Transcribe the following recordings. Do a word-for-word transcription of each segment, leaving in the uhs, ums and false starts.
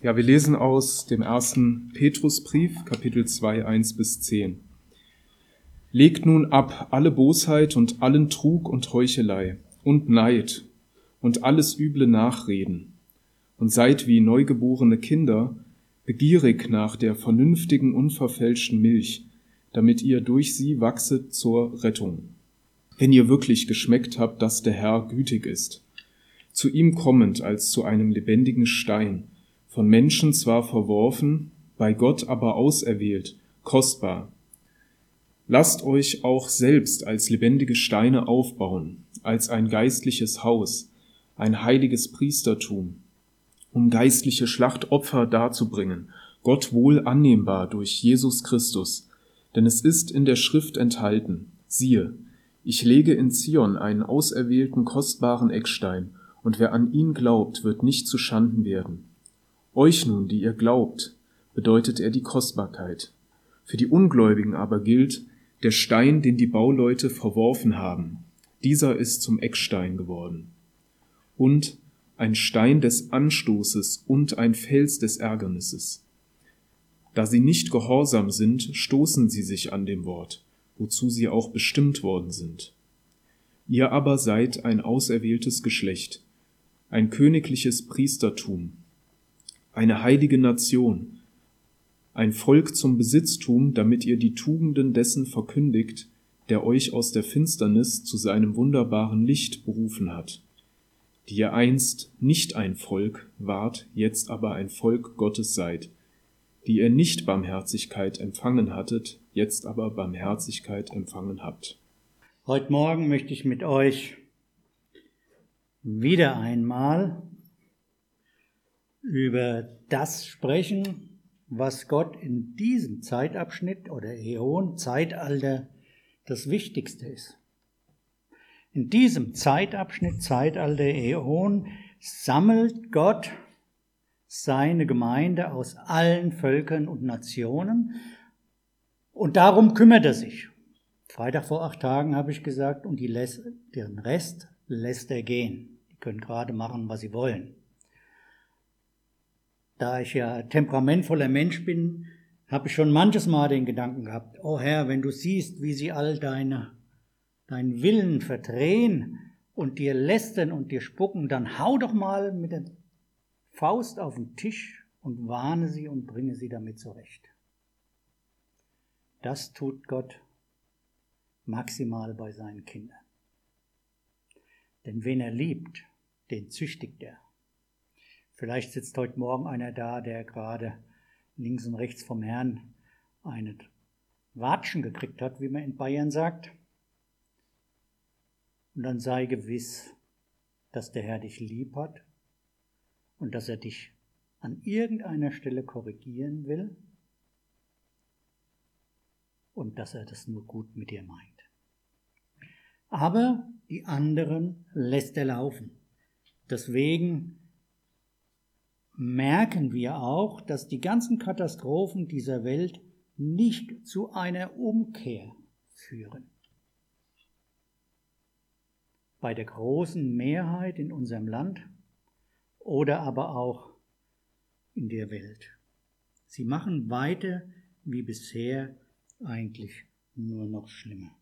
Ja, wir lesen aus dem ersten Petrusbrief, Kapitel zwei, eins bis zehn. Legt nun ab alle Bosheit und allen Trug und Heuchelei und Neid und alles üble Nachreden und seid wie neugeborene Kinder, begierig nach der vernünftigen, unverfälschten Milch, damit ihr durch sie wachset zur Rettung. Wenn ihr wirklich geschmeckt habt, dass der Herr gütig ist, zu ihm kommend als zu einem lebendigen Stein, von Menschen zwar verworfen, bei Gott aber auserwählt, kostbar. Lasst euch auch selbst als lebendige Steine aufbauen, als ein geistliches Haus, ein heiliges Priestertum, um geistliche Schlachtopfer darzubringen, Gott wohl annehmbar durch Jesus Christus. Denn es ist in der Schrift enthalten, siehe, ich lege in Zion einen auserwählten, kostbaren Eckstein, und wer an ihn glaubt, wird nicht zu Schanden werden. Euch nun, die ihr glaubt, bedeutet er die Kostbarkeit. Für die Ungläubigen aber gilt, der Stein, den die Bauleute verworfen haben, dieser ist zum Eckstein geworden. Und ein Stein des Anstoßes und ein Fels des Ärgernisses. Da sie nicht gehorsam sind, stoßen sie sich an dem Wort, wozu sie auch bestimmt worden sind. Ihr aber seid ein auserwähltes Geschlecht, ein königliches Priestertum, eine heilige Nation, ein Volk zum Besitztum, damit ihr die Tugenden dessen verkündigt, der euch aus der Finsternis zu seinem wunderbaren Licht berufen hat, die ihr einst nicht ein Volk wart, jetzt aber ein Volk Gottes seid, die ihr nicht Barmherzigkeit empfangen hattet, jetzt aber Barmherzigkeit empfangen habt. Heute Morgen möchte ich mit euch wieder einmal über das sprechen, was Gott in diesem Zeitabschnitt oder Äon, Zeitalter das Wichtigste ist. In diesem Zeitabschnitt, Zeitalter, Äon, sammelt Gott seine Gemeinde aus allen Völkern und Nationen und darum kümmert er sich. Freitag vor acht Tagen habe ich gesagt, und die lässt, den Rest lässt er gehen. Die können gerade machen, was sie wollen. Da ich ja temperamentvoller Mensch bin, habe ich schon manches Mal den Gedanken gehabt, oh Herr, wenn du siehst, wie sie all deine, deinen Willen verdrehen und dir lästern und dir spucken, dann hau doch mal mit der Faust auf den Tisch und warne sie und bringe sie damit zurecht. Das tut Gott maximal bei seinen Kindern. Denn wen er liebt, den züchtigt er. Vielleicht sitzt heute Morgen einer da, der gerade links und rechts vom Herrn einen Watschen gekriegt hat, wie man in Bayern sagt. Und dann sei gewiss, dass der Herr dich lieb hat und dass er dich an irgendeiner Stelle korrigieren will und dass er das nur gut mit dir meint. Aber die anderen lässt er laufen. Deswegen merken wir auch, dass die ganzen Katastrophen dieser Welt nicht zu einer Umkehr führen. Bei der großen Mehrheit in unserem Land oder aber auch in der Welt. Sie machen weiter wie bisher, eigentlich nur noch schlimmer.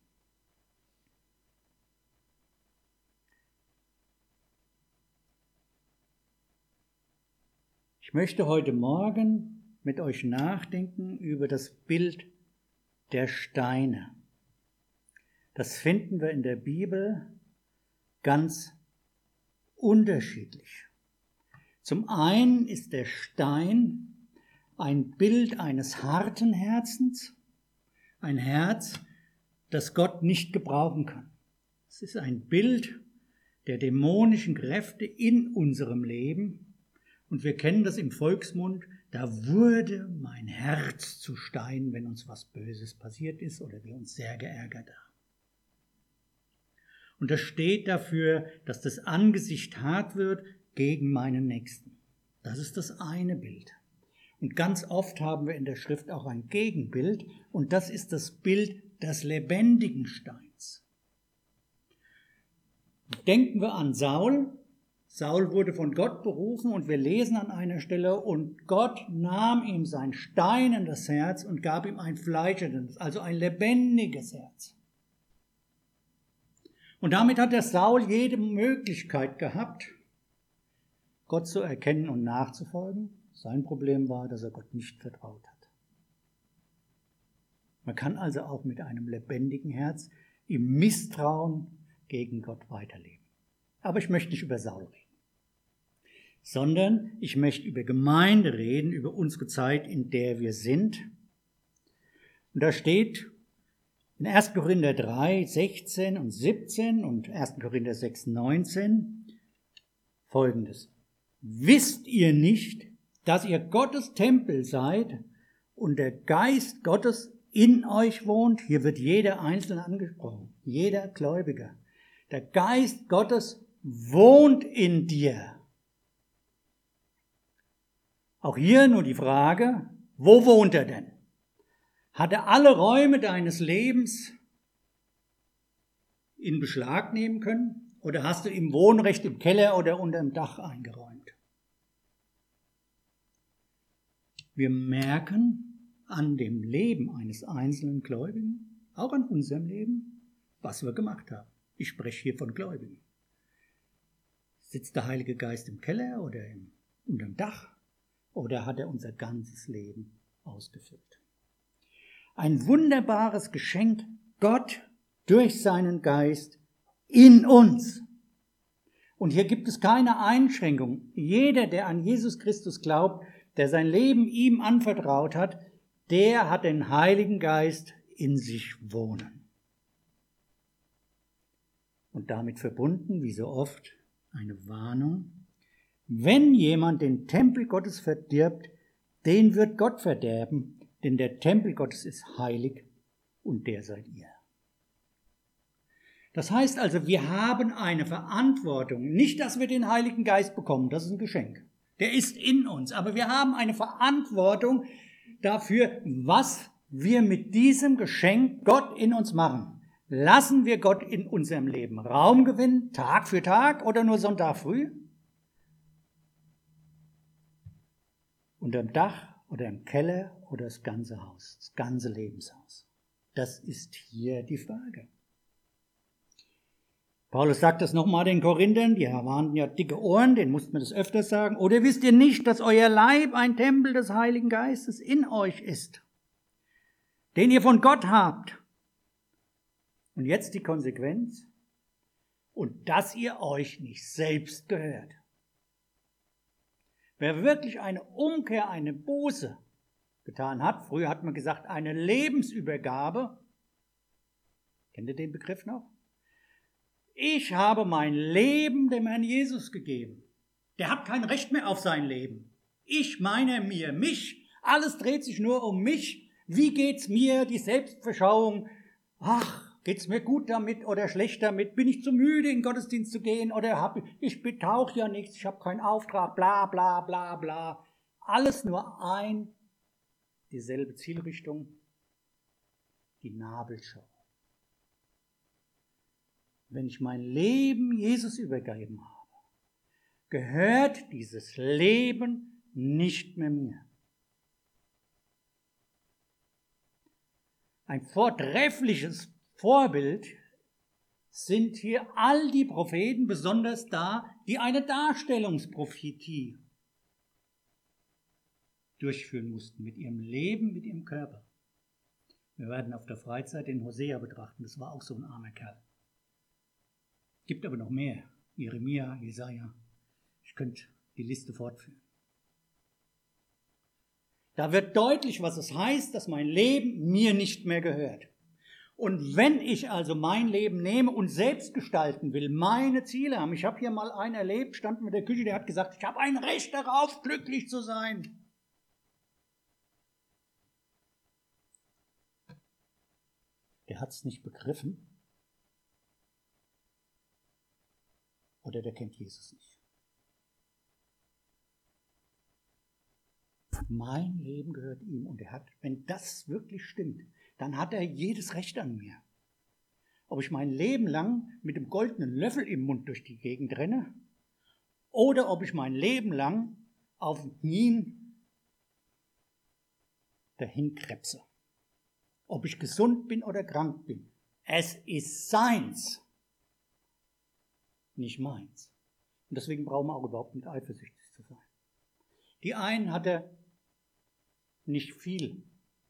Ich möchte heute Morgen mit euch nachdenken über das Bild der Steine. Das finden wir in der Bibel ganz unterschiedlich. Zum einen ist der Stein ein Bild eines harten Herzens, ein Herz, das Gott nicht gebrauchen kann. Es ist ein Bild der dämonischen Kräfte in unserem Leben. Und wir kennen das im Volksmund, da wurde mein Herz zu Stein, wenn uns was Böses passiert ist oder wir uns sehr geärgert haben. Und das steht dafür, dass das Angesicht hart wird gegen meinen Nächsten. Das ist das eine Bild. Und ganz oft haben wir in der Schrift auch ein Gegenbild, und das ist das Bild des lebendigen Steins. Denken wir an Saul. Saul wurde von Gott berufen und wir lesen an einer Stelle, und Gott nahm ihm sein steinendes Herz und gab ihm ein fleischendes, also ein lebendiges Herz. Und damit hat der Saul jede Möglichkeit gehabt, Gott zu erkennen und nachzufolgen. Sein Problem war, dass er Gott nicht vertraut hat. Man kann also auch mit einem lebendigen Herz im Misstrauen gegen Gott weiterleben. Aber ich möchte nicht über Saul reden, sondern ich möchte über Gemeinde reden, über unsere Zeit, in der wir sind. Und da steht in erster Korinther drei, sechzehn und siebzehn und erster Korinther sechs, neunzehn Folgendes. Wisst ihr nicht, dass ihr Gottes Tempel seid und der Geist Gottes in euch wohnt? Hier wird jeder Einzelne angesprochen, jeder Gläubiger. Der Geist Gottes wohnt in dir. Auch hier nur die Frage, wo wohnt er denn? Hat er alle Räume deines Lebens in Beschlag nehmen können? Oder hast du ihm Wohnrecht im Keller oder unter dem Dach eingeräumt? Wir merken an dem Leben eines einzelnen Gläubigen, auch an unserem Leben, was wir gemacht haben. Ich spreche hier von Gläubigen. Sitzt der Heilige Geist im Keller oder im, unter dem Dach? Oder hat er unser ganzes Leben ausgefüllt? Ein wunderbares Geschenk, Gott durch seinen Geist in uns. Und hier gibt es keine Einschränkung. Jeder, der an Jesus Christus glaubt, der sein Leben ihm anvertraut hat, der hat den Heiligen Geist in sich wohnen. Und damit verbunden, wie so oft, eine Warnung. Wenn jemand den Tempel Gottes verdirbt, den wird Gott verderben, denn der Tempel Gottes ist heilig und der seid ihr. Das heißt also, wir haben eine Verantwortung. Nicht, dass wir den Heiligen Geist bekommen, das ist ein Geschenk. Der ist in uns, aber wir haben eine Verantwortung dafür, was wir mit diesem Geschenk Gott in uns machen. Lassen wir Gott in unserem Leben Raum gewinnen, Tag für Tag oder nur Sonntag früh? Unterm Dach oder im Keller oder das ganze Haus, das ganze Lebenshaus? Das ist hier die Frage. Paulus sagt das nochmal den Korinthern, die waren ja dicke Ohren, denen musste man das öfters sagen. Oder wisst ihr nicht, dass euer Leib ein Tempel des Heiligen Geistes in euch ist, den ihr von Gott habt? Und jetzt die Konsequenz. Und dass ihr euch nicht selbst gehört. Wer wirklich eine Umkehr, eine Buße getan hat, früher hat man gesagt, eine Lebensübergabe, kennt ihr den Begriff noch? Ich habe mein Leben dem Herrn Jesus gegeben. Der hat kein Recht mehr auf sein Leben. Ich meine mir, mich. Alles dreht sich nur um mich. Wie geht's mir? Die Selbstverschauung. Ach, geht's mir gut damit oder schlecht damit? Bin ich zu müde, in den Gottesdienst zu gehen? Oder hab ich, ich betauche ja nichts, ich habe keinen Auftrag, bla bla bla bla. Alles nur ein, dieselbe Zielrichtung, die Nabelschau. Wenn ich mein Leben Jesus übergeben habe, gehört dieses Leben nicht mehr mir. Ein vortreffliches Vorbild sind hier all die Propheten, besonders da, die eine Darstellungsprophetie durchführen mussten mit ihrem Leben, mit ihrem Körper. Wir werden auf der Freizeit den Hosea betrachten, das war auch so ein armer Kerl. Gibt aber noch mehr. Jeremia, Jesaja. Ich könnte die Liste fortführen. Da wird deutlich, was es heißt, dass mein Leben mir nicht mehr gehört. Und wenn ich also mein Leben nehme und selbst gestalten will, meine Ziele haben. Ich habe hier mal einen erlebt, stand mit der Küche, der hat gesagt, ich habe ein Recht darauf, glücklich zu sein. Der hat es nicht begriffen. Oder der kennt Jesus nicht. Mein Leben gehört ihm und er hat, wenn das wirklich stimmt, dann hat er jedes Recht an mir. Ob ich mein Leben lang mit dem goldenen Löffel im Mund durch die Gegend renne oder ob ich mein Leben lang auf ihn dahin krebse. Ob ich gesund bin oder krank bin. Es ist seins, nicht meins. Und deswegen brauchen wir auch überhaupt nicht eifersüchtig zu sein. Die einen hat er nicht viel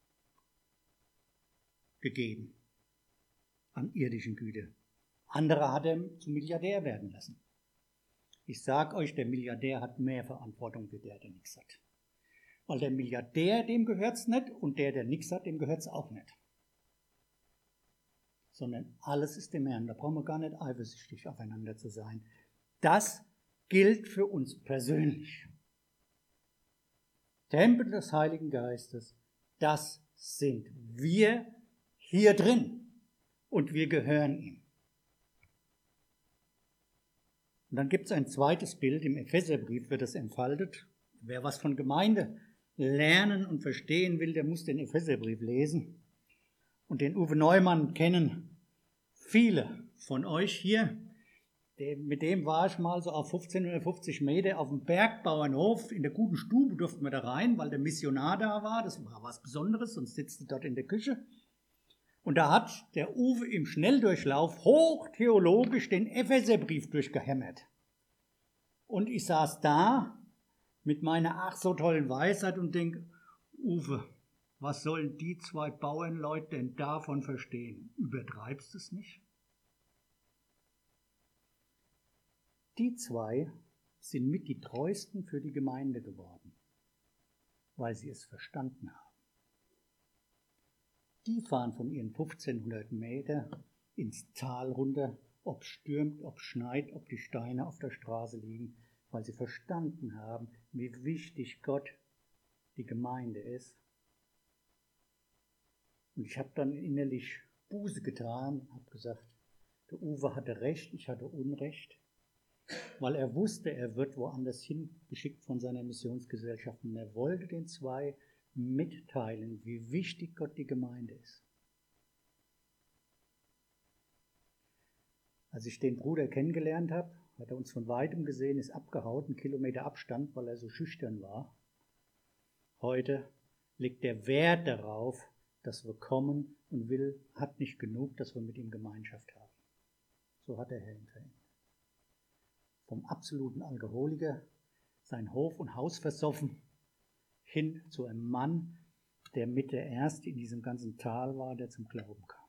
gegeben an irdischen Güter. Andere hat er zum Milliardär werden lassen. Ich sage euch, der Milliardär hat mehr Verantwortung wie der, der nichts hat. Weil der Milliardär, dem gehört's nicht, und der, der nichts hat, dem gehört's auch nicht. Sondern alles ist dem Herrn. Da brauchen wir gar nicht eifersüchtig aufeinander zu sein. Das gilt für uns persönlich. Tempel des Heiligen Geistes, das sind wir hier drin. Und wir gehören ihm. Und dann gibt es ein zweites Bild, im Epheserbrief wird das entfaltet. Wer was von Gemeinde lernen und verstehen will, der muss den Epheserbrief lesen. Und den Uwe Neumann kennen viele von euch hier. Mit dem war ich mal so auf fünfzehnhundertfünfzig Meter auf dem Bergbauernhof. In der guten Stube durften wir da rein, weil der Missionar da war. Das war was Besonderes, sonst sitzt er dort in der Küche. Und da hat der Uwe im Schnelldurchlauf hochtheologisch den Epheserbrief durchgehämmert. Und ich saß da mit meiner ach so tollen Weisheit und denke, Uwe, was sollen die zwei Bauernleute denn davon verstehen? Übertreibst du es nicht? Die zwei sind mit die treuesten für die Gemeinde geworden, weil sie es verstanden haben. Die fahren von ihren fünfzehnhundert Meter ins Tal runter, ob es stürmt, ob es schneit, ob die Steine auf der Straße liegen, weil sie verstanden haben, wie wichtig Gott die Gemeinde ist. Und ich habe dann innerlich Buße getan, habe gesagt, der Uwe hatte Recht, ich hatte Unrecht, weil er wusste, er wird woanders hingeschickt von seiner Missionsgesellschaft und er wollte den zwei mitteilen, wie wichtig Gott die Gemeinde ist. Als ich den Bruder kennengelernt habe, hat er uns von weitem gesehen, ist abgehauen, einen Kilometer Abstand, weil er so schüchtern war. Heute legt er Wert darauf, dass wir kommen und will, hat nicht genug, dass wir mit ihm Gemeinschaft haben. So hat der Herr ihn verändert. Vom absoluten Alkoholiker, sein Hof und Haus versoffen, hin zu einem Mann, der mit der Erste in diesem ganzen Tal war, der zum Glauben kam.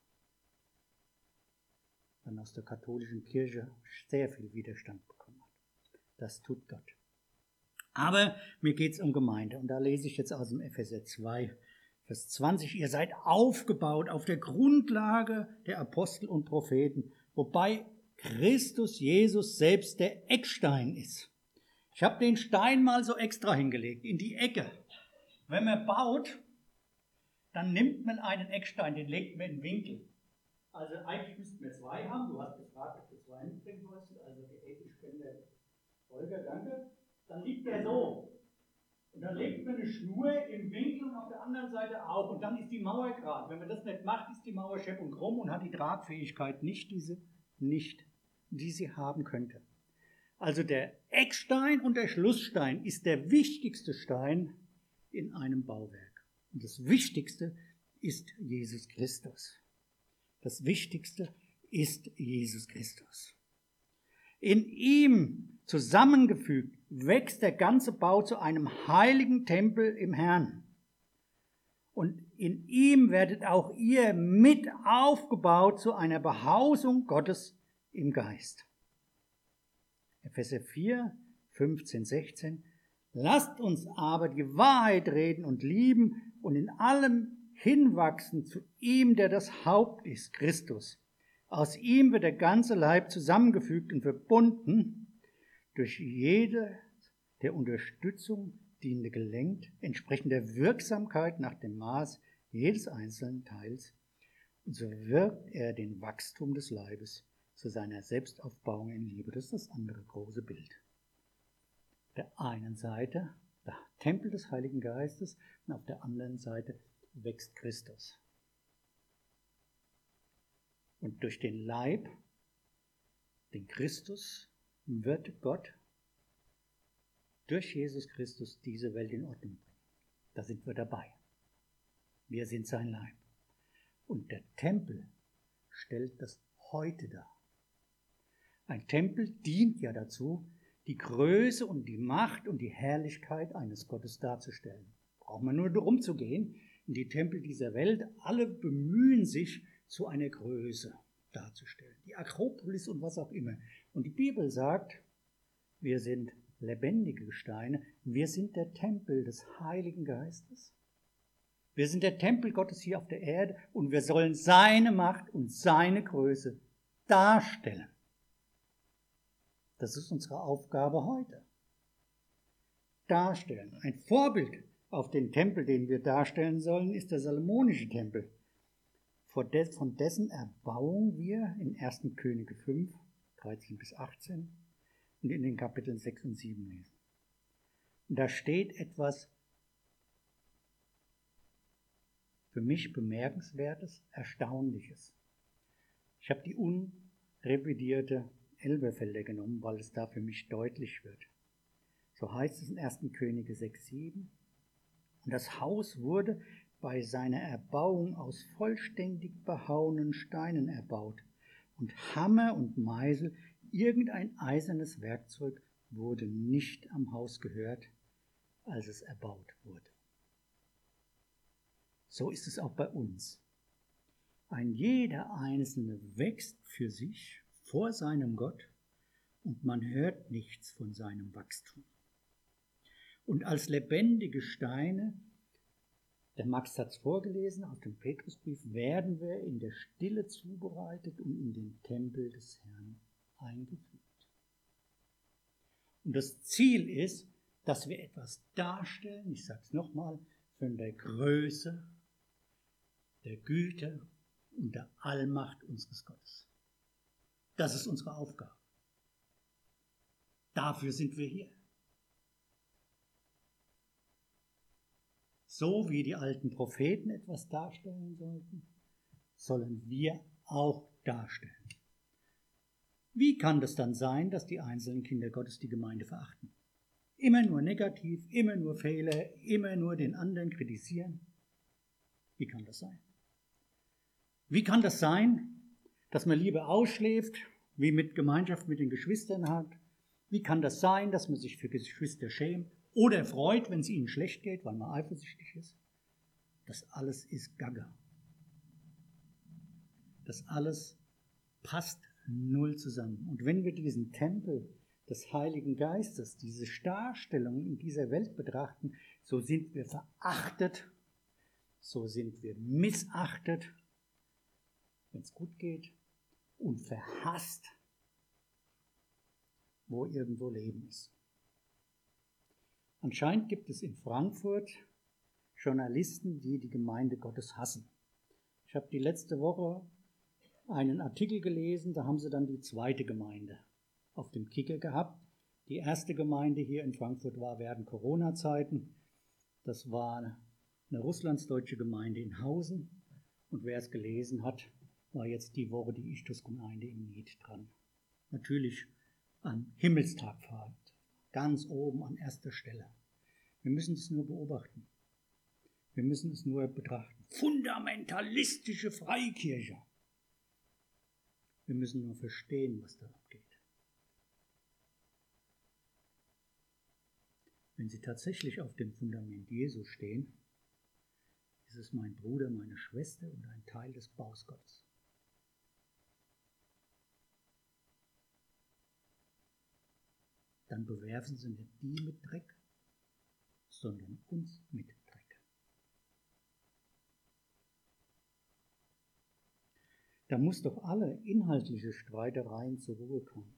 Dann aus der katholischen Kirche sehr viel Widerstand bekommen hat. Das tut Gott. Aber mir geht es um Gemeinde. Und da lese ich jetzt aus dem Epheser zwei, Vers zwanzig. Ihr seid aufgebaut auf der Grundlage der Apostel und Propheten, wobei Christus Jesus selbst der Eckstein ist. Ich habe den Stein mal so extra hingelegt, in die Ecke. Wenn man baut, dann nimmt man einen Eckstein, den legt man in den Winkel. Also eigentlich müssten wir zwei haben. Du hast gefragt, ob du zwei mitbringen wolltest. Also die Eckenspender Holger, danke. Dann liegt der so. Und dann legt man eine Schnur im Winkel und auf der anderen Seite auch. Und dann ist die Mauer gerade. Wenn man das nicht macht, ist die Mauer schepp und krumm und hat die Tragfähigkeit nicht, diese, nicht, die sie haben könnte. Also der Eckstein und der Schlussstein ist der wichtigste Stein in einem Bauwerk. Und das Wichtigste ist Jesus Christus. Das Wichtigste ist Jesus Christus. In ihm zusammengefügt wächst der ganze Bau zu einem heiligen Tempel im Herrn. Und in ihm werdet auch ihr mit aufgebaut zu einer Behausung Gottes im Geist. Epheser vier, fünfzehn, sechzehn. Lasst uns aber die Wahrheit reden und lieben und in allem hinwachsen zu ihm, der das Haupt ist, Christus. Aus ihm wird der ganze Leib zusammengefügt und verbunden durch jede der Unterstützung dienende Gelenk, entsprechend der Wirksamkeit nach dem Maß jedes einzelnen Teils. Und so wirkt er den Wachstum des Leibes zu seiner Selbstaufbauung in Liebe. Das ist das andere große Bild. Auf der einen Seite der Tempel des Heiligen Geistes und auf der anderen Seite wächst Christus. Und durch den Leib, den Christus, wird Gott durch Jesus Christus diese Welt in Ordnung bringen. Da sind wir dabei. Wir sind sein Leib. Und der Tempel stellt das heute dar. Ein Tempel dient ja dazu, die Größe und die Macht und die Herrlichkeit eines Gottes darzustellen. Braucht man nur darum zu gehen, in die Tempel dieser Welt, alle bemühen sich, zu einer Größe darzustellen. Die Akropolis und was auch immer. Und die Bibel sagt, wir sind lebendige Gesteine, wir sind der Tempel des Heiligen Geistes. Wir sind der Tempel Gottes hier auf der Erde und wir sollen seine Macht und seine Größe darstellen. Das ist unsere Aufgabe heute. Darstellen. Ein Vorbild auf den Tempel, den wir darstellen sollen, ist der Salomonische Tempel. Von dessen Erbauung wir in ersten Könige fünf, dreizehn bis achtzehn und in den Kapiteln sechs und sieben lesen. Und da steht etwas für mich Bemerkenswertes, Erstaunliches. Ich habe die unrevidierte Elberfelder genommen, weil es da für mich deutlich wird. So heißt es in ersten Könige sechs, sieben. Und das Haus wurde bei seiner Erbauung aus vollständig behauenen Steinen erbaut. Und Hammer und Meisel, irgendein eisernes Werkzeug, wurde nicht am Haus gehört, als es erbaut wurde. So ist es auch bei uns. Ein jeder Einzelne wächst für sich vor seinem Gott und man hört nichts von seinem Wachstum. Und als lebendige Steine, der Max hat es vorgelesen, aus dem Petrusbrief, werden wir in der Stille zubereitet und in den Tempel des Herrn eingefügt. Und das Ziel ist, dass wir etwas darstellen, ich sage es nochmal, von der Größe, der Güte und der Allmacht unseres Gottes. Das ist unsere Aufgabe. Dafür sind wir hier. So wie die alten Propheten etwas darstellen sollten, sollen wir auch darstellen. Wie kann das dann sein, dass die einzelnen Kinder Gottes die Gemeinde verachten? Immer nur negativ, immer nur Fehler, immer nur den anderen kritisieren? Wie kann das sein? Wie kann das sein, dass man lieber ausschläft, wie mit Gemeinschaft mit den Geschwistern hat? Wie kann das sein, dass man sich für Geschwister schämt oder freut, wenn es ihnen schlecht geht, weil man eifersüchtig ist? Das alles ist Gaga. Das alles passt null zusammen. Und wenn wir diesen Tempel des Heiligen Geistes, diese Darstellung in dieser Welt betrachten, so sind wir verachtet, so sind wir missachtet, wenn es gut geht, und verhasst, wo irgendwo Leben ist. Anscheinend gibt es in Frankfurt Journalisten, die die Gemeinde Gottes hassen. Ich habe die letzte Woche einen Artikel gelesen, da haben sie dann die zweite Gemeinde auf dem Kicker gehabt. Die erste Gemeinde hier in Frankfurt war während Corona-Zeiten. Das war eine russlandsdeutsche Gemeinde in Hausen. Und wer es gelesen hat, war jetzt die Woche die Ichthus-Gemeinde in Nied dran. Natürlich am Himmelstag feiert, ganz oben an erster Stelle. Wir müssen es nur beobachten. Wir müssen es nur betrachten. Fundamentalistische Freikirche. Wir müssen nur verstehen, was da abgeht. Wenn sie tatsächlich auf dem Fundament Jesu stehen, ist es mein Bruder, meine Schwester und ein Teil des Baus Gottes. Dann bewerfen sie nicht die mit Dreck, sondern uns mit Dreck. Da muss doch alle inhaltliche Streitereien zur Ruhe kommen.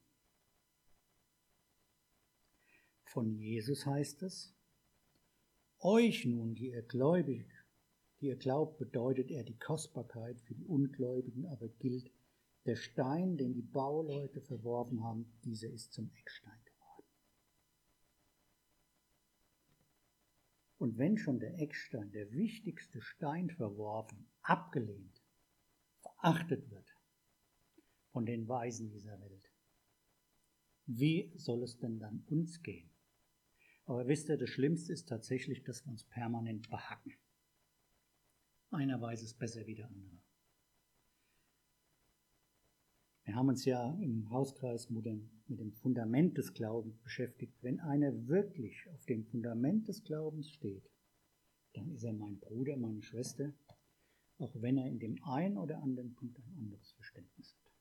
Von Jesus heißt es, euch nun, die ihr gläubig, die ihr glaubt, bedeutet er die Kostbarkeit, für die Ungläubigen aber gilt, der Stein, den die Bauleute verworfen haben, dieser ist zum Eckstein geworden. Und wenn schon der Eckstein, der wichtigste Stein verworfen, abgelehnt, verachtet wird von den Weisen dieser Welt, wie soll es denn dann uns gehen? Aber wisst ihr, das Schlimmste ist tatsächlich, dass wir uns permanent behacken. Einer weiß es besser wie der andere. Wir haben uns ja im Hauskreis mit dem, mit dem Fundament des Glaubens beschäftigt. Wenn einer wirklich auf dem Fundament des Glaubens steht, dann ist er mein Bruder, meine Schwester, auch wenn er in dem einen oder anderen Punkt ein anderes Verständnis hat.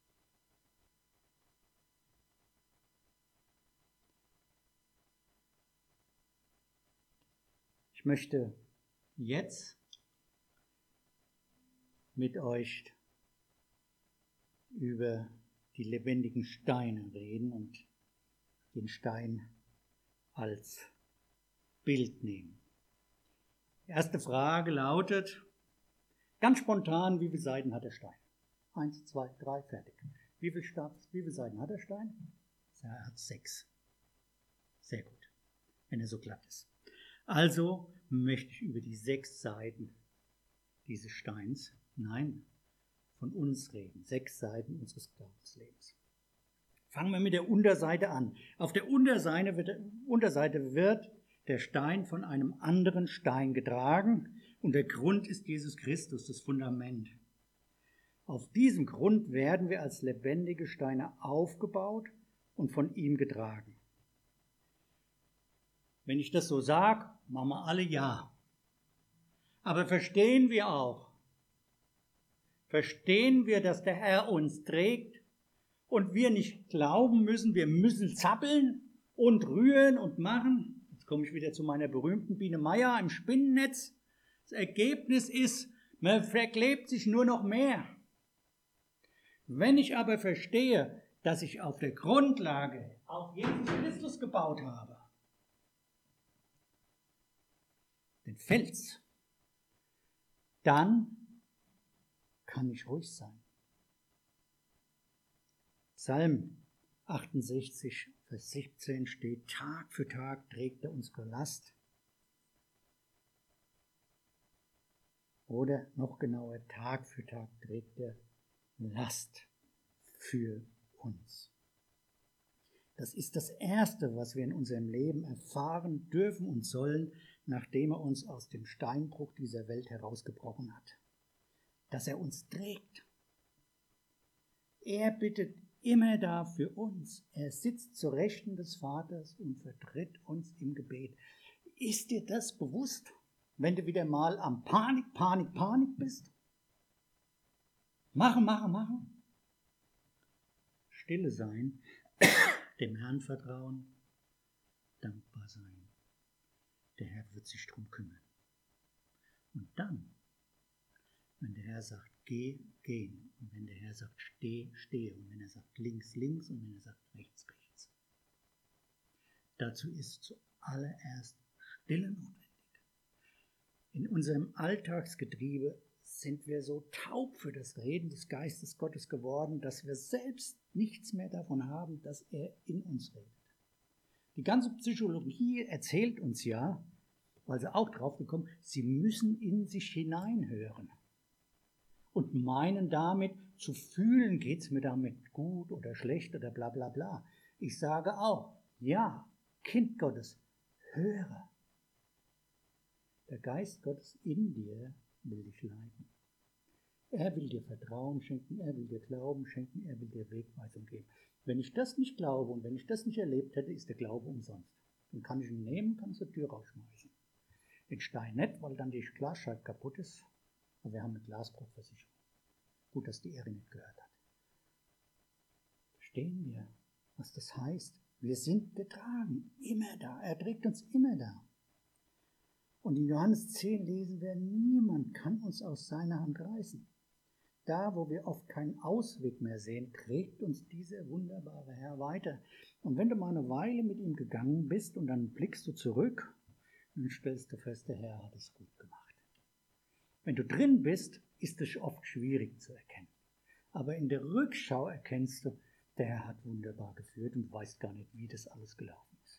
Ich möchte jetzt mit euch über die lebendigen Steine reden und den Stein als Bild nehmen. Die erste Frage lautet, ganz spontan, wie viele Seiten hat der Stein? Eins, zwei, drei, fertig. Wie viele, Stab, wie viele Seiten hat der Stein? Er hat sechs. Sehr gut, wenn er so glatt ist. Also möchte ich über die sechs Seiten dieses Steins, nein, von uns reden. Sechs Seiten unseres Glaubenslebens. Fangen wir mit der Unterseite an. Auf der Unterseite wird, Unterseite wird der Stein von einem anderen Stein getragen und der Grund ist Jesus Christus, das Fundament. Auf diesem Grund werden wir als lebendige Steine aufgebaut und von ihm getragen. Wenn ich das so sage, machen wir alle ja. Aber verstehen wir auch, verstehen wir, dass der Herr uns trägt und wir nicht glauben müssen, wir müssen zappeln und rühren und machen. Jetzt komme ich wieder zu meiner berühmten Biene Meier im Spinnennetz. Das Ergebnis ist, man verklebt sich nur noch mehr. Wenn ich aber verstehe, dass ich auf der Grundlage auf Jesus Christus gebaut habe, den Fels, dann kann ich ruhig sein. Psalm achtundsechzig, Vers siebzehn steht, Tag für Tag trägt er unsere Last. Oder noch genauer, Tag für Tag trägt er Last für uns. Das ist das Erste, was wir in unserem Leben erfahren dürfen und sollen, nachdem er uns aus dem Steinbruch dieser Welt herausgebrochen hat. Dass er uns trägt. Er bittet immer da für uns. Er sitzt zur Rechten des Vaters und vertritt uns im Gebet. Ist dir das bewusst, wenn du wieder mal am Panik, Panik, Panik bist? Machen, machen, machen. Stille sein, dem Herrn vertrauen, dankbar sein. Der Herr wird sich drum kümmern. Und dann, wenn der Herr sagt, geh, gehen. Und wenn der Herr sagt, steh, stehe. Und wenn er sagt, links, links. Und wenn er sagt, rechts, rechts. Dazu ist zuallererst Stille notwendig. In unserem Alltagsgetriebe sind wir so taub für das Reden des Geistes Gottes geworden, dass wir selbst nichts mehr davon haben, dass er in uns redet. Die ganze Psychologie erzählt uns ja, weil sie auch drauf gekommen, sie müssen in sich hineinhören und meinen damit, zu fühlen, geht es mir damit gut oder schlecht oder bla bla bla. Ich sage auch, ja, Kind Gottes, höre. Der Geist Gottes in dir will dich leiten. Er will dir Vertrauen schenken, er will dir Glauben schenken, er will dir Wegweisung geben. Wenn ich das nicht glaube und wenn ich das nicht erlebt hätte, ist der Glaube umsonst. Dann kann ich ihn nehmen, kann ich die Tür rausschmeißen. Den Stein nicht, weil dann die Glasscheibe kaputt ist. Aber wir haben eine Glasbruchversicherung. Gut, dass die Eri nicht gehört hat. Verstehen wir, was das heißt? Wir sind getragen, immer da. Er trägt uns immer da. Und in Johannes zehn lesen wir, niemand kann uns aus seiner Hand reißen. Da, wo wir oft keinen Ausweg mehr sehen, trägt uns dieser wunderbare Herr weiter. Und wenn du mal eine Weile mit ihm gegangen bist und dann blickst du zurück, dann stellst du fest, der Herr hat es gut gemacht. Wenn du drin bist, ist es oft schwierig zu erkennen. Aber in der Rückschau erkennst du, der Herr hat wunderbar geführt und du weißt gar nicht, wie das alles gelaufen ist.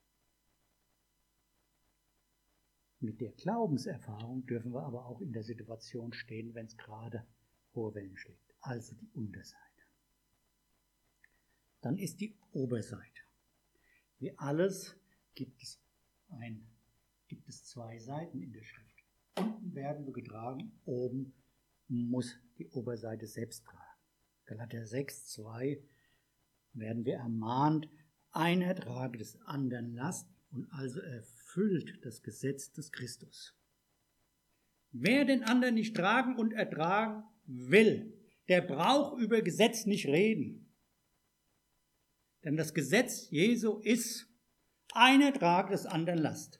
Mit der Glaubenserfahrung dürfen wir aber auch in der Situation stehen, wenn es gerade hohe Wellen schlägt. Also die Unterseite. Dann ist die Oberseite. Wie alles gibt es, ein, gibt es zwei Seiten in der Schrift. Unten werden wir getragen, oben muss die Oberseite selbst tragen. Galater sechs, zwei werden wir ermahnt, einer trage des anderen Last und also erfüllt das Gesetz des Christus. Wer den anderen nicht tragen und ertragen will, der braucht über Gesetz nicht reden. Denn das Gesetz Jesu ist, einer trage des anderen Last.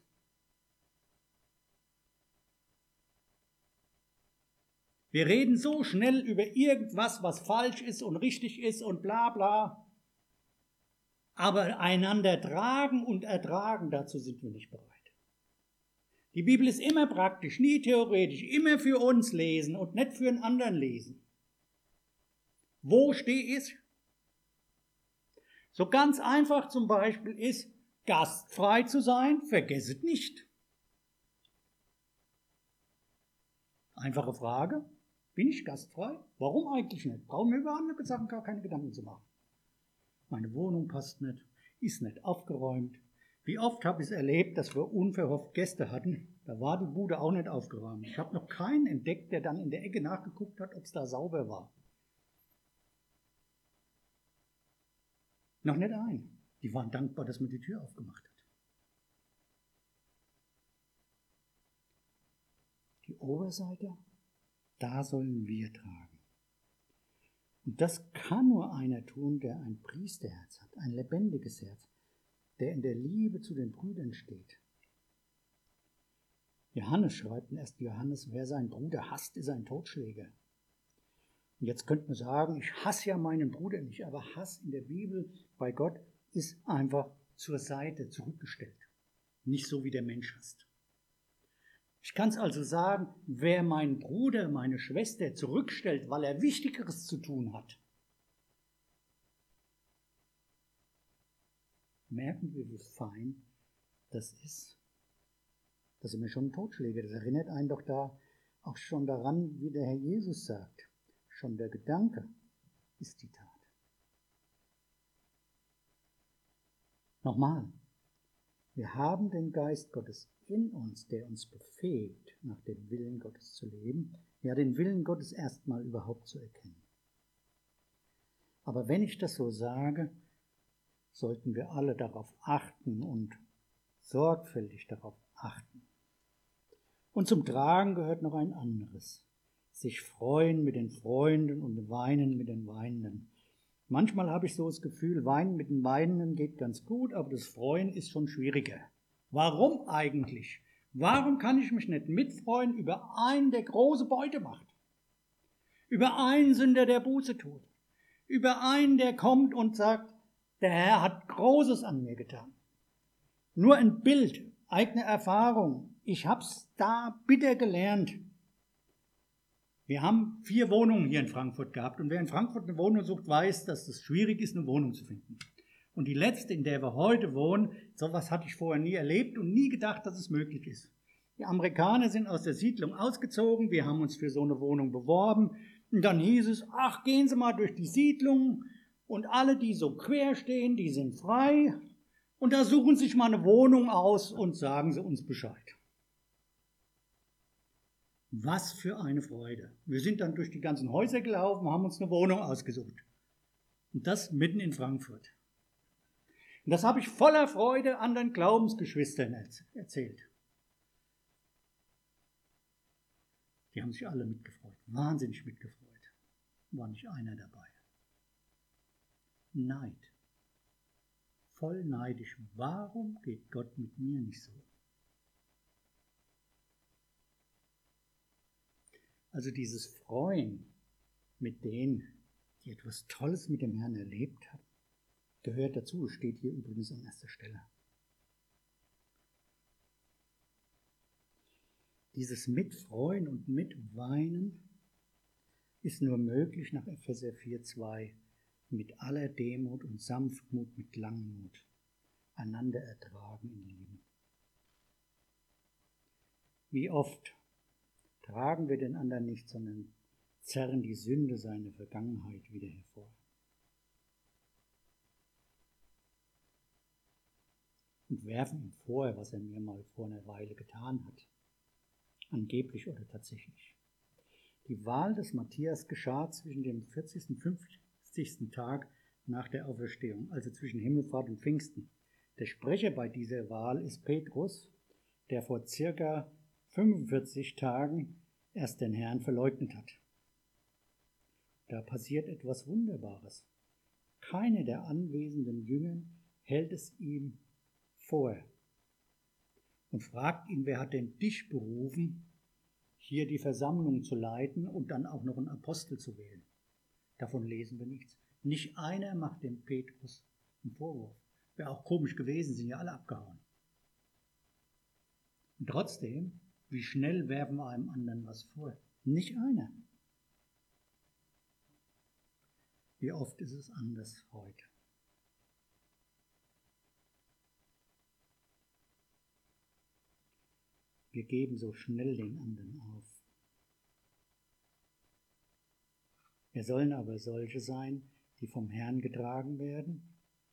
Wir reden so schnell über irgendwas, was falsch ist und richtig ist und bla bla. Aber einander tragen und ertragen, dazu sind wir nicht bereit. Die Bibel ist immer praktisch, nie theoretisch, immer für uns lesen und nicht für einen anderen lesen. Wo stehe ich? So ganz einfach zum Beispiel ist, gastfrei zu sein, vergesset nicht. Einfache Frage, bin ich gastfrei? Warum eigentlich nicht? Brauchen wir über andere Sachen gar keine Gedanken zu machen. Meine Wohnung passt nicht, ist nicht aufgeräumt. Wie oft habe ich es erlebt, dass wir unverhofft Gäste hatten, da war die Bude auch nicht aufgeräumt. Ich habe noch keinen entdeckt, der dann in der Ecke nachgeguckt hat, ob es da sauber war. Noch nicht ein. Die waren dankbar, dass man die Tür aufgemacht hat. Die Oberseite, da sollen wir tragen. Und das kann nur einer tun, der ein Priesterherz hat, ein lebendiges Herz, der in der Liebe zu den Brüdern steht. Johannes schreibt in ersten Johannes, wer seinen Bruder hasst, ist ein Totschläger. Und jetzt könnte man sagen, ich hasse ja meinen Bruder nicht, aber Hass in der Bibel bei Gott ist einfach zur Seite zurückgestellt. Nicht so, wie der Mensch hasst. Ich kann es also sagen, wer meinen Bruder, meine Schwester zurückstellt, weil er Wichtigeres zu tun hat, merken wir, wie fein das ist. Das ist mir schon ein Totschläger. Das erinnert einen doch da auch schon daran, wie der Herr Jesus sagt. Schon der Gedanke ist die Tat. Nochmal. Wir haben den Geist Gottes in uns, der uns befähigt, nach dem Willen Gottes zu leben, ja, den Willen Gottes erstmal überhaupt zu erkennen. Aber wenn ich das so sage, sollten wir alle darauf achten und sorgfältig darauf achten. Und zum Tragen gehört noch ein anderes. Sich freuen mit den Freunden und weinen mit den Weinenden. Manchmal habe ich so das Gefühl, Weinen mit den Weinenden geht ganz gut, aber das Freuen ist schon schwieriger. Warum eigentlich? Warum kann ich mich nicht mitfreuen über einen, der große Beute macht? Über einen Sünder, der Buße tut? Über einen, der kommt und sagt, der Herr hat Großes an mir getan. Nur ein Bild, eigene Erfahrung. Ich hab's da bitter gelernt. Wir haben vier Wohnungen hier in Frankfurt gehabt und wer in Frankfurt eine Wohnung sucht, weiß, dass es schwierig ist, eine Wohnung zu finden. Und die letzte, in der wir heute wohnen, sowas hatte ich vorher nie erlebt und nie gedacht, dass es möglich ist. Die Amerikaner sind aus der Siedlung ausgezogen, wir haben uns für so eine Wohnung beworben und dann hieß es, ach, gehen Sie mal durch die Siedlung und alle, die so quer stehen, die sind frei und da suchen Sie sich mal eine Wohnung aus und sagen Sie uns Bescheid. Was für eine Freude. Wir sind dann durch die ganzen Häuser gelaufen und haben uns eine Wohnung ausgesucht. Und das mitten in Frankfurt. Und das habe ich voller Freude anderen Glaubensgeschwistern erzählt. Die haben sich alle mitgefreut, wahnsinnig mitgefreut. War nicht einer dabei. Neid. Voll neidisch. Warum geht Gott mit mir nicht so? Also dieses Freuen mit denen, die etwas Tolles mit dem Herrn erlebt haben, gehört dazu, steht hier übrigens an erster Stelle. Dieses Mitfreuen und Mitweinen ist nur möglich nach Epheser vier, zwei, mit aller Demut und Sanftmut, mit Langmut, einander ertragen in Liebe. Wie oft tragen wir den anderen nicht, sondern zerren die Sünde seiner Vergangenheit wieder hervor. Und werfen ihm vor, was er mir mal vor einer Weile getan hat. Angeblich oder tatsächlich. Die Wahl des Matthias geschah zwischen dem vierzigsten und fünfzigsten Tag nach der Auferstehung, also zwischen Himmelfahrt und Pfingsten. Der Sprecher bei dieser Wahl ist Petrus, der vor circa fünfundvierzig Tagen erst den Herrn verleugnet hat. Da passiert etwas Wunderbares. Keiner der anwesenden Jünger hält es ihm vor und fragt ihn, wer hat denn dich berufen, hier die Versammlung zu leiten und dann auch noch einen Apostel zu wählen. Davon lesen wir nichts. Nicht einer macht dem Petrus einen Vorwurf. Wäre auch komisch gewesen, sind ja alle abgehauen. Und trotzdem, wie schnell werfen wir einem anderen was vor? Nicht einer. Wie oft ist es anders heute? Wir geben so schnell den anderen auf. Wir sollen aber solche sein, die vom Herrn getragen werden,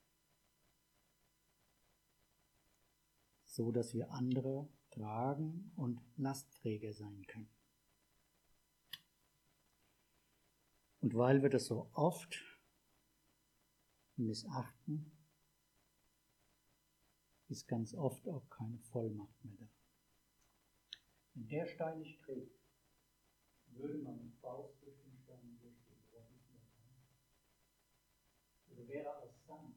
so dass wir andere tragen und Lastträger sein können. Und weil wir das so oft missachten, ist ganz oft auch keine Vollmacht mehr da. Wenn der Stein nicht trägt, würde man mit Faust durch den Stein durchgehen. Oder wäre aus Sand.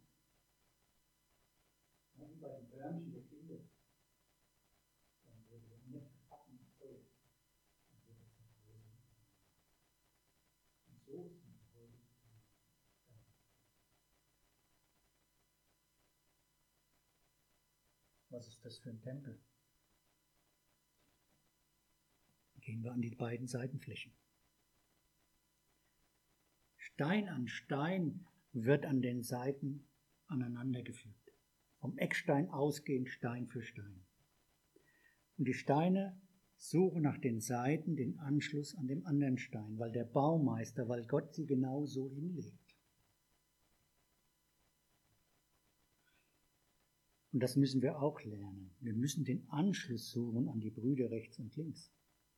Ja, wie bei den Förmchen der Kinder. Dann würde er nicht packen und Feuer. Dann würde er zerbröseln. Und so ist es heute. Was ist das für ein Tempel? Gehen wir an die beiden Seitenflächen. Stein an Stein wird an den Seiten aneinandergefügt. Vom Eckstein ausgehend Stein für Stein. Und die Steine suchen nach den Seiten den Anschluss an dem anderen Stein, weil der Baumeister, weil Gott sie genau so hinlegt. Und das müssen wir auch lernen. Wir müssen den Anschluss suchen an die Brüder rechts und links.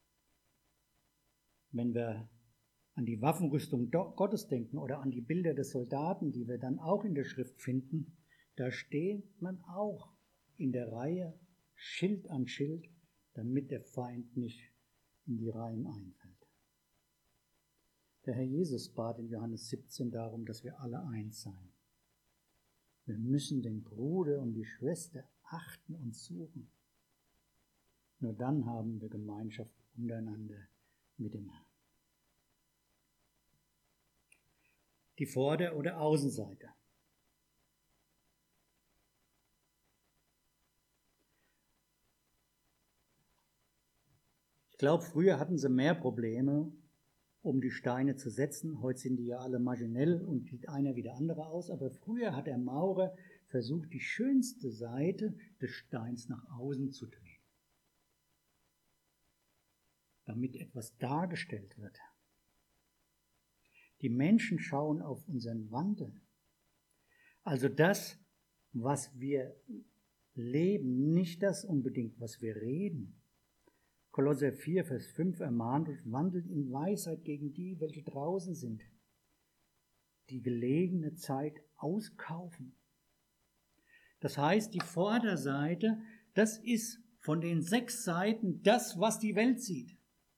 Wenn wir an die Waffenrüstung Gottes denken oder an die Bilder des Soldaten, die wir dann auch in der Schrift finden, da steht man auch in der Reihe Schild an Schild, damit der Feind nicht in die Reihen einfällt. Der Herr Jesus bat in Johannes siebzehn darum, dass wir alle eins seien. Wir müssen den Bruder und die Schwester achten und suchen. Nur dann haben wir Gemeinschaft untereinander mit dem Herrn. Die Vorder- oder Außenseite. Ich glaube, früher hatten sie mehr Probleme, um die Steine zu setzen. Heute sind die ja alle maschinell und sieht einer wie der andere aus. Aber früher hat der Maurer versucht, die schönste Seite des Steins nach außen zu drehen, damit etwas dargestellt wird. Die Menschen schauen auf unseren Wandel. Also das, was wir leben, nicht das unbedingt, was wir reden. Kolosser vier, Vers fünf ermahnt uns, wandelt in Weisheit gegen die, welche draußen sind, die gelegene Zeit auskaufen. Das heißt, die Vorderseite, das ist von den sechs Seiten das, was die Welt sieht.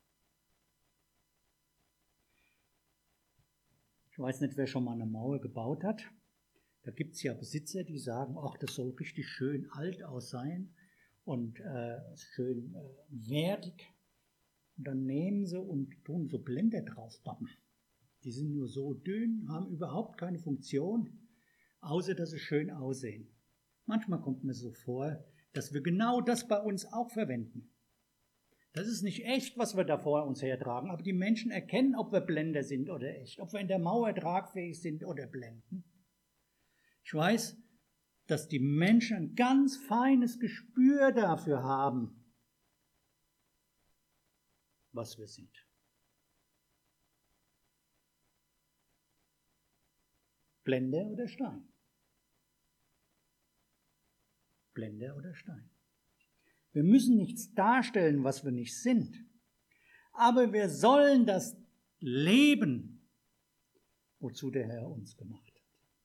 Ich weiß nicht, wer schon mal eine Mauer gebaut hat. Da gibt es ja Besitzer, die sagen, ach, das soll richtig schön alt aus sein und äh, schön äh, wertig. Und dann nehmen sie und tun so Blender draufbappen. Die sind nur so dünn, haben überhaupt keine Funktion, außer dass sie schön aussehen. Manchmal kommt mir so vor, dass wir genau das bei uns auch verwenden. Das ist nicht echt, was wir da vor uns hertragen, aber die Menschen erkennen, ob wir Blender sind oder echt, ob wir in der Mauer tragfähig sind oder blenden. Ich weiß, dass die Menschen ein ganz feines Gespür dafür haben, was wir sind. Blender oder Stein? Blender oder Stein. Wir müssen nichts darstellen, was wir nicht sind. Aber wir sollen das leben, wozu der Herr uns gemacht hat.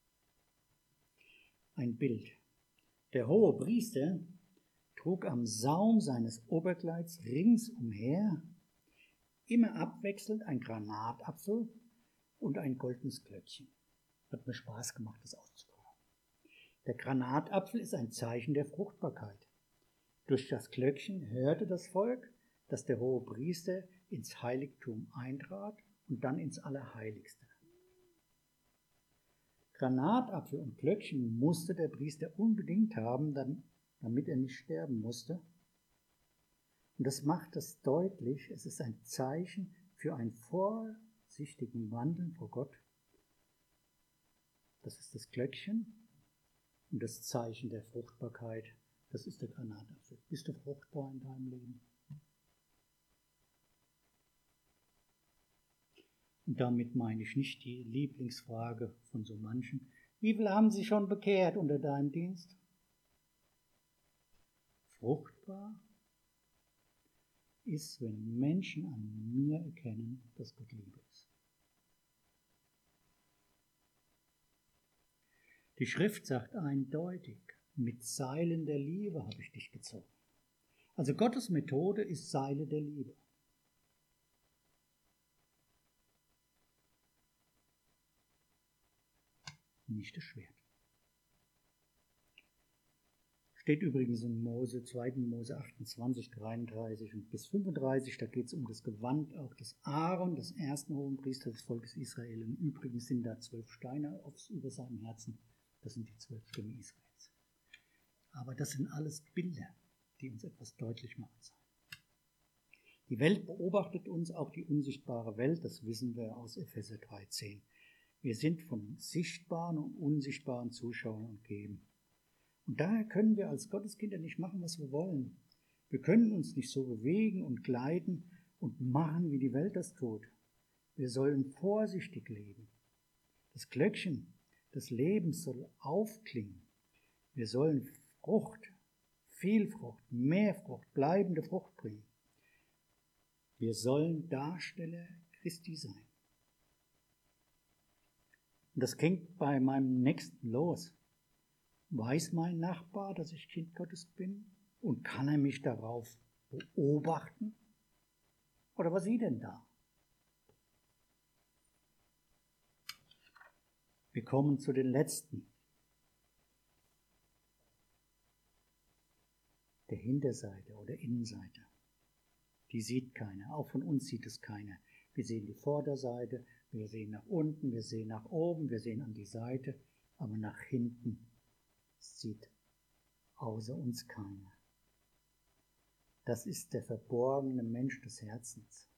Ein Bild. Der hohe Priester trug am Saum seines Oberkleids ringsumher immer abwechselnd ein Granatapfel und ein goldenes Glöckchen. Hat mir Spaß gemacht, das auszuprobieren. Der Granatapfel ist ein Zeichen der Fruchtbarkeit. Durch das Glöckchen hörte das Volk, dass der hohe Priester ins Heiligtum eintrat und dann ins Allerheiligste. Granatapfel und Glöckchen musste der Priester unbedingt haben, damit er nicht sterben musste. Und das macht es deutlich, es ist ein Zeichen für einen vorsichtigen Wandeln vor Gott. Das ist das Glöckchen und das Zeichen der Fruchtbarkeit, das ist der Granatapfel. Bist du fruchtbar in deinem Leben? Und damit meine ich nicht die Lieblingsfrage von so manchen. Wie viele haben sich schon bekehrt unter deinem Dienst? Fruchtbar ist, wenn Menschen an mir erkennen, dass Gott Liebe ist. Die Schrift sagt eindeutig, mit Seilen der Liebe habe ich dich gezogen. Also Gottes Methode ist Seile der Liebe. Nicht das Schwert. Steht übrigens in Mose, zweiten Mose achtundzwanzig, dreiunddreißig und bis fünfunddreißig, da geht es um das Gewand auch des Aaron, des ersten Hohenpriesters des Volkes Israel. Und übrigens sind da zwölf Steine aufs, über seinem Herzen. Das sind die zwölf Stämme Israels. Aber das sind alles Bilder, die uns etwas deutlich machen sollen. Die Welt beobachtet uns, auch die unsichtbare Welt, das wissen wir aus Epheser drei zehn. Wir sind von sichtbaren und unsichtbaren Zuschauern umgeben. Und daher können wir als Gotteskinder nicht machen, was wir wollen. Wir können uns nicht so bewegen und gleiten und machen, wie die Welt das tut. Wir sollen vorsichtig leben. Das Glöckchen des Lebens soll aufklingen. Wir sollen Frucht, viel Frucht, mehr Frucht, bleibende Frucht bringen. Wir sollen Darsteller Christi sein. Und das geht bei meinem Nächsten los. Weiß mein Nachbar, dass ich Kind Gottes bin? Und kann er mich darauf beobachten? Oder was sieht denn da? Wir kommen zu den Letzten. Der Hinterseite oder Innenseite. Die sieht keiner. Auch von uns sieht es keiner. Wir sehen die Vorderseite, wir sehen nach unten, wir sehen nach oben, wir sehen an die Seite, aber nach hinten sieht außer uns keiner. Das ist der verborgene Mensch des Herzens.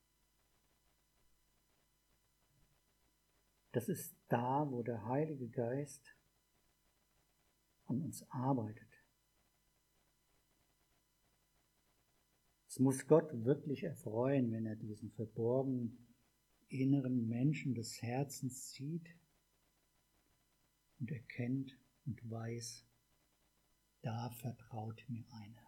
Das ist da, wo der Heilige Geist an uns arbeitet. Es muss Gott wirklich erfreuen, wenn er diesen verborgenen inneren Menschen des Herzens sieht und erkennt und weiß, da vertraut mir einer.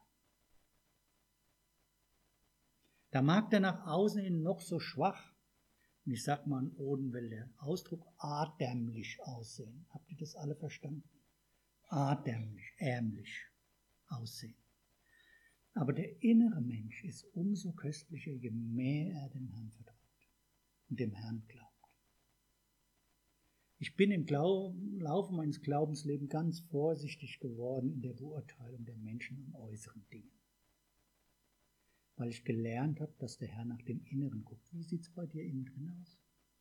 Da mag der nach außen hin noch so schwach, und ich sag mal in Odenwälder Ausdruck, adärmlich aussehen. Habt ihr das alle verstanden? Adärmlich, ärmlich aussehen. Aber der innere Mensch ist umso köstlicher, je mehr er dem Herrn vertraut und dem Herrn glaubt. Ich bin im Glauben, Laufe meines Glaubenslebens ganz vorsichtig geworden in der Beurteilung der Menschen und äußeren Dingen. Weil ich gelernt habe, dass der Herr nach dem Inneren guckt. Wie sieht es bei dir innen drin aus?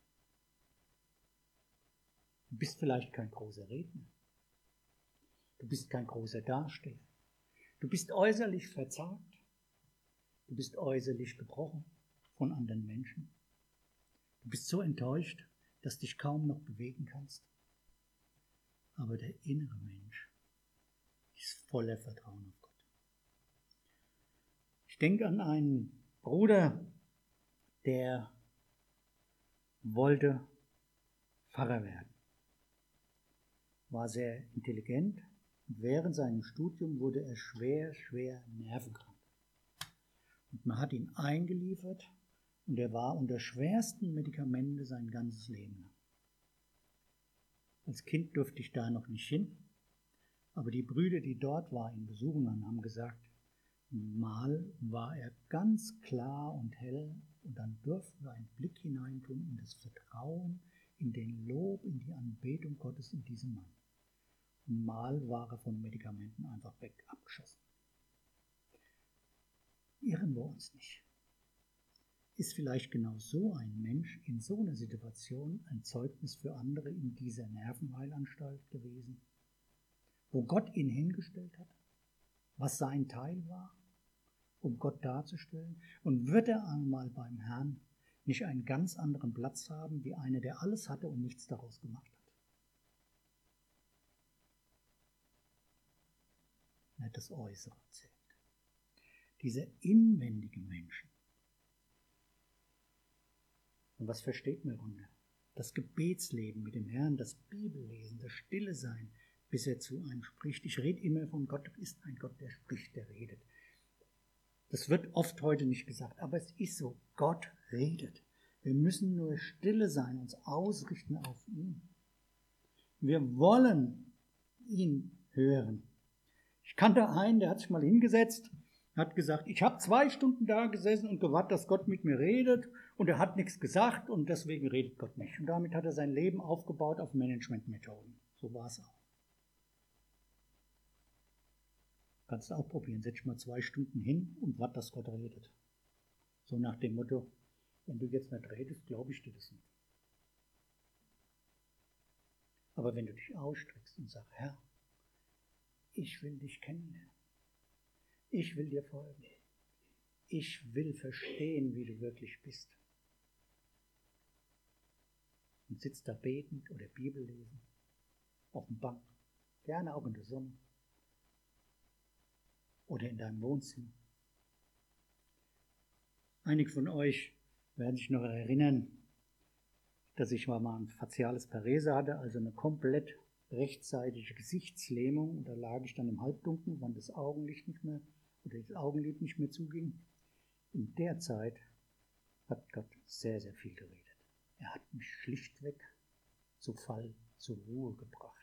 Du bist vielleicht kein großer Redner. Du bist kein großer Darsteller. Du bist äußerlich verzagt. Du bist äußerlich gebrochen von anderen Menschen. Du bist so enttäuscht, dass dich kaum noch bewegen kannst. Aber der innere Mensch ist voller Vertrauen auf Gott. Ich denke an einen Bruder, der wollte Pfarrer werden. War sehr intelligent, Und während seinem Studium wurde er schwer, schwer nervenkrank. Und man hat ihn eingeliefert und er war unter schwersten Medikamenten sein ganzes Leben lang. Als Kind durfte ich da noch nicht hin, aber die Brüder, die dort waren, ihn besuchen waren, haben gesagt, mal war er ganz klar und hell und dann durften wir einen Blick hineintun in das Vertrauen, in den Lob, in die Anbetung Gottes in diesem Mann. Und mal war er von Medikamenten einfach weg, abgeschossen. Irren wir uns nicht. Ist vielleicht genau so ein Mensch in so einer Situation ein Zeugnis für andere in dieser Nervenheilanstalt gewesen, wo Gott ihn hingestellt hat, was sein Teil war, um Gott darzustellen? Und wird er einmal beim Herrn nicht einen ganz anderen Platz haben, wie einer, der alles hatte und nichts daraus gemacht hat? Nicht das Äußere zählt. Dieser inwendige Menschen. Und was versteht man darunter? Das Gebetsleben mit dem Herrn, das Bibellesen, das Stille sein, bis er zu einem spricht. Ich rede immer von Gott, ist ein Gott, der spricht, der redet. Das wird oft heute nicht gesagt, aber es ist so, Gott redet. Wir müssen nur stille sein, uns ausrichten auf ihn. Wir wollen ihn hören. Ich kannte einen, der hat sich mal hingesetzt, hat gesagt, ich habe zwei Stunden da gesessen und gewartet, dass Gott mit mir redet und er hat nichts gesagt und deswegen redet Gott nicht. Und damit hat er sein Leben aufgebaut auf Managementmethoden. So war es auch. Kannst du auch probieren. Setz dich mal zwei Stunden hin und warte, dass Gott redet. So nach dem Motto, wenn du jetzt nicht redest, glaube ich dir das nicht. Aber wenn du dich ausstreckst und sagst, Herr, ich will dich kennenlernen. Ich will dir folgen. Ich will verstehen, wie du wirklich bist. Und sitzt da betend oder Bibel lesen, auf dem Bank, gerne auch in der Sonne oder in deinem Wohnzimmer. Einige von euch werden sich noch erinnern, dass ich mal ein faciales Parese hatte, also eine komplett rechtsseitige Gesichtslähmung. Und da lag ich dann im Halbdunkel, wann das Augenlicht nicht mehr oder das Augenlid nicht mehr zuging. In der Zeit hat Gott sehr, sehr viel geredet. Er hat mich schlichtweg zu Fall, zur Ruhe gebracht.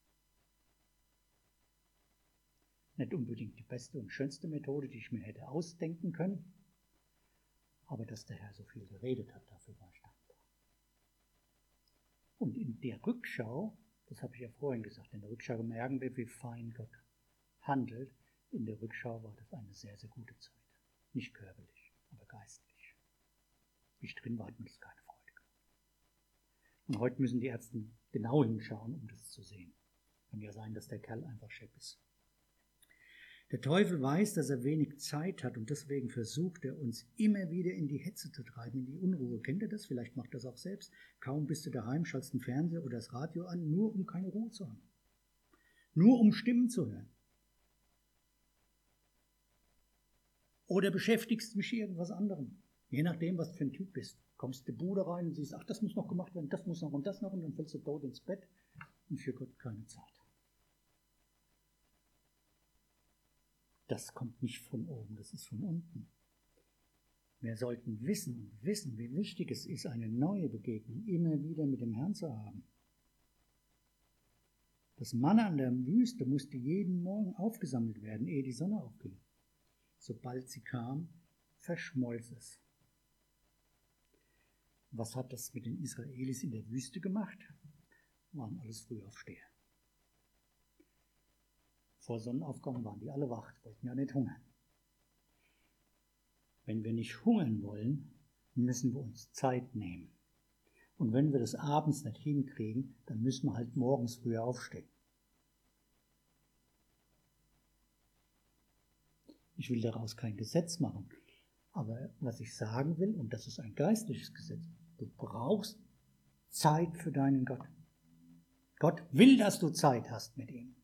Nicht unbedingt die beste und schönste Methode, die ich mir hätte ausdenken können, aber dass der Herr so viel geredet hat, dafür war ich dankbar. Und in der Rückschau, das habe ich ja vorhin gesagt, in der Rückschau merken wir, wie fein Gott handelt. In der Rückschau war das eine sehr, sehr gute Zeit. Nicht körperlich, aber geistlich. Wie ich drin war, hat mir das keine Freude gemacht. Und heute müssen die Ärzte genau hinschauen, um das zu sehen. Kann ja sein, dass der Kerl einfach schepp ist. Der Teufel weiß, dass er wenig Zeit hat und deswegen versucht er uns immer wieder in die Hetze zu treiben, in die Unruhe. Kennt ihr das? Vielleicht macht das auch selbst. Kaum bist du daheim, schaltest den Fernseher oder das Radio an, nur um keine Ruhe zu haben. Nur um Stimmen zu hören. Oder beschäftigst dich mit irgendwas anderem. Je nachdem, was du für ein Typ bist. Kommst in die Bude rein und siehst, ach, das muss noch gemacht werden, das muss noch und das noch und dann fällst du tot ins Bett und für Gott keine Zeit. Das kommt nicht von oben, das ist von unten. Wir sollten wissen und wissen, wie wichtig es ist, eine neue Begegnung immer wieder mit dem Herrn zu haben. Das Manna an der Wüste musste jeden Morgen aufgesammelt werden, ehe die Sonne aufging. Sobald sie kam, verschmolz es. Was hat das mit den Israelis in der Wüste gemacht? Waren alles Frühaufsteher. Vor Sonnenaufgang waren die alle wach, wollten ja nicht hungern. Wenn wir nicht hungern wollen, müssen wir uns Zeit nehmen. Und wenn wir das abends nicht hinkriegen, dann müssen wir halt morgens früher aufstehen. Ich will daraus kein Gesetz machen, aber was ich sagen will, und das ist ein geistliches Gesetz, du brauchst Zeit für deinen Gott. Gott will, dass du Zeit hast mit ihm.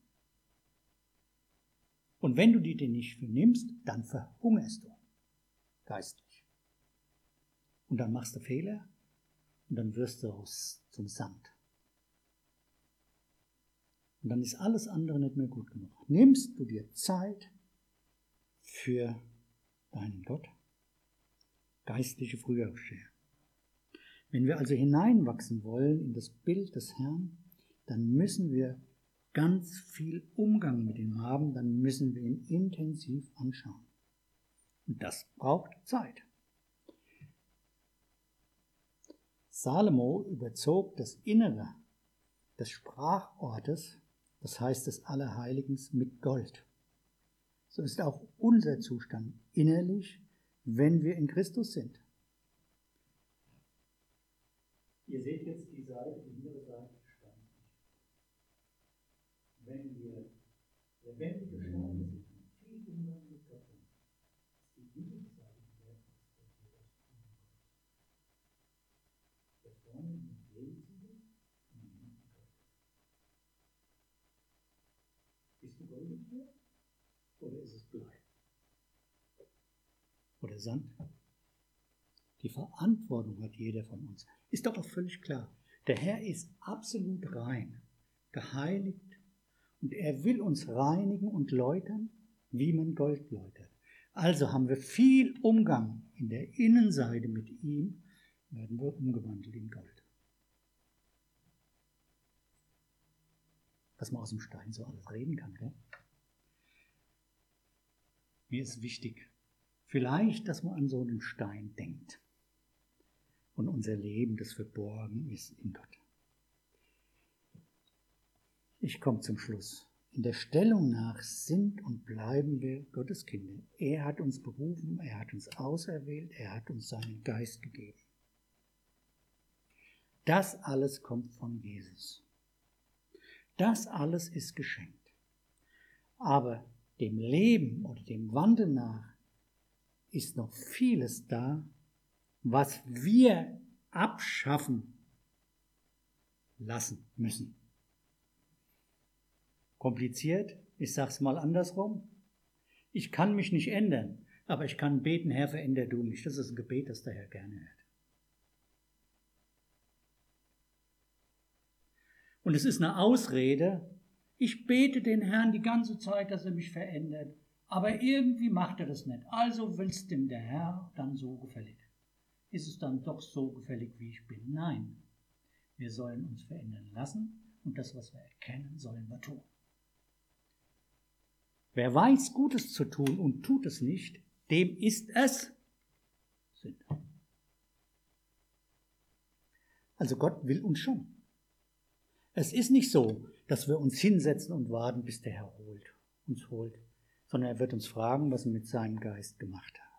Und wenn du die dir nicht für nimmst, dann verhungerst du geistlich. Und dann machst du Fehler und dann wirst du aus zum Sand. Und dann ist alles andere nicht mehr gut genug. Nimmst du dir Zeit für deinen Gott? Geistliche Frühaufsteher. Wenn wir also hineinwachsen wollen in das Bild des Herrn, dann müssen wir ganz viel Umgang mit ihm haben, dann müssen wir ihn intensiv anschauen. Und das braucht Zeit. Salomo überzog das Innere des Sprachortes, das heißt des Allerheiligens, mit Gold. So ist auch unser Zustand innerlich, wenn wir in Christus sind. Ihr seht jetzt die Seite, die hintere Seite des Steins. Wenn wir lebendige Steine sind, viel Umgang mit Gott haben, ist die hintere Seite die wertvollste, dass wir das tun. Der vorne in Lebensmittel und die hinten Gott. Bist du goldig hier? Oder ist es Blei? Oder Sand? Die Verantwortung hat jeder von uns. Ist doch auch völlig klar. Der Herr ist absolut rein, geheiligt, und er will uns reinigen und läutern, wie man Gold läutert. Also haben wir viel Umgang in der Innenseite mit ihm, werden wir umgewandelt in Gold. Was man aus dem Stein so alles reden kann, gell? Mir ist wichtig, vielleicht, dass man an so einen Stein denkt. Und unser Leben, das verborgen ist in Gott. Ich komme zum Schluss. In der Stellung nach sind und bleiben wir Gottes Kinder. Er hat uns berufen, er hat uns auserwählt, er hat uns seinen Geist gegeben. Das alles kommt von Jesus. Das alles ist geschenkt. Aber dem Leben oder dem Wandel nach ist noch vieles da, was wir abschaffen lassen müssen. Kompliziert, ich sage es mal andersrum. Ich kann mich nicht ändern, aber ich kann beten, Herr, veränder du mich. Das ist ein Gebet, das der Herr gerne hört. Und es ist eine Ausrede, ich bete den Herrn die ganze Zeit, dass er mich verändert, aber irgendwie macht er das nicht. Also willst dem der Herr dann so gefällig. Ist es dann doch so gefällig, wie ich bin? Nein. Wir sollen uns verändern lassen und das, was wir erkennen, sollen wir tun. Wer weiß, Gutes zu tun und tut es nicht, dem ist es Sünde. Also Gott will uns schon. Es ist nicht so, dass wir uns hinsetzen und warten, bis der Herr holt, uns holt, sondern er wird uns fragen, was wir mit seinem Geist gemacht haben.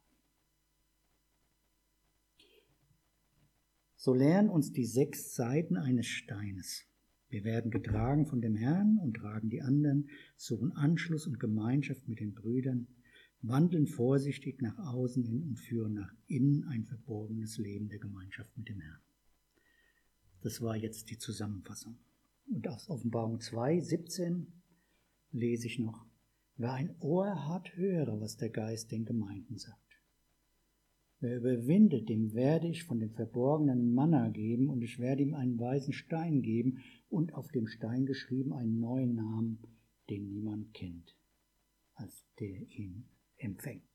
So lehren uns die sechs Seiten eines Steines. Wir werden getragen von dem Herrn und tragen die anderen, suchen Anschluss und Gemeinschaft mit den Brüdern, wandeln vorsichtig nach außen hin und führen nach innen ein verborgenes Leben der Gemeinschaft mit dem Herrn. Das war jetzt die Zusammenfassung. Und aus Offenbarung zwei, siebzehn lese ich noch: Wer ein Ohr hat, höre, was der Geist den Gemeinden sagt. Wer überwindet, dem werde ich von dem verborgenen Manna geben, und ich werde ihm einen weißen Stein geben und auf dem Stein geschrieben einen neuen Namen, den niemand kennt, als der ihn empfängt.